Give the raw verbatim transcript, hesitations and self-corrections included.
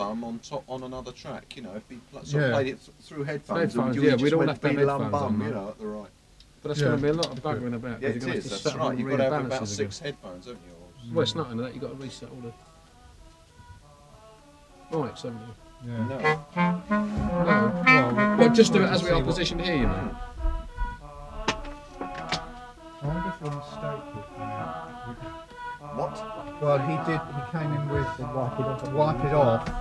bum on top on another track. You know, if he pl- sort Yeah. of played it th- through headphones, Headphones, and you yeah, just we'd all went have to have be lum headphones bum, on, you though. know, at the right. But that's Yeah. going to be a lot of buggering about. Yeah, because it you're gonna is. have to That's set up right. all You've the got to have about balances six again. headphones, haven't you? Or- Well, it's nothing that. You've got to reset all the mics, haven't you? Yeah. No. No. Well, Well, just do it we'll as we see are what- positioned here, you know. I wonder if the mistake is now. What? Well, he did. He came in with wipe it off. Wipe it off.